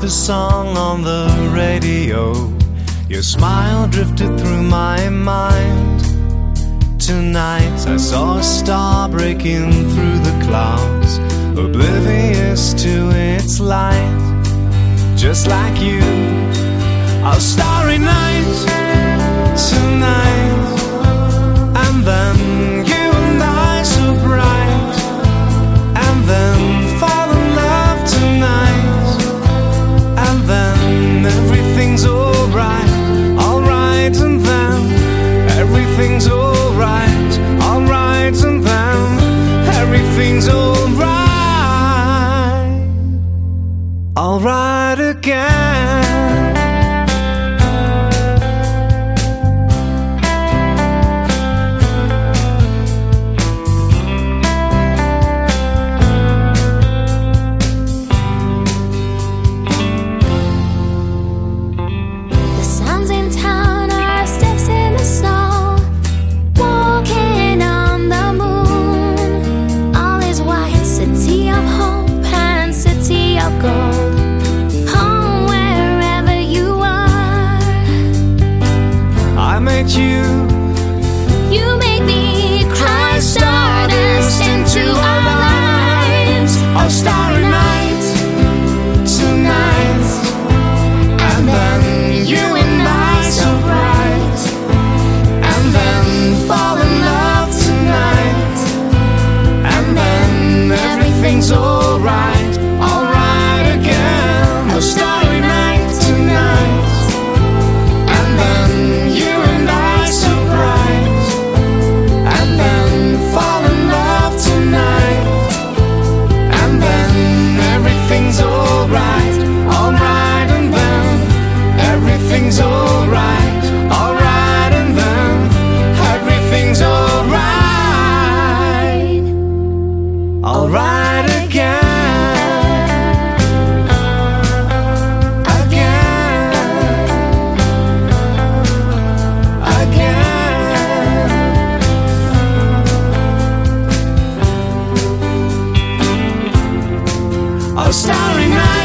the song on the radio. Your smile drifted through my mind. Tonight I saw a star breaking through the clouds, oblivious to its light. Just like you, a starry night tonight. And then you and I so bright. And then fall in love tonight. And then everything's alright, alright. And then everything's alright, alright. And then everything's alright, alright again. You make me cry stardust into our lives. A starry night tonight. And then you and I so bright. And then fall in love tonight. And then everything's alright, alright again. A starry night tonight. And then you and I so bright. And then fall in love tonight. And then everything's alright, alright. And then everything's alright, alright. And then everything's alright, alright again. A starry night.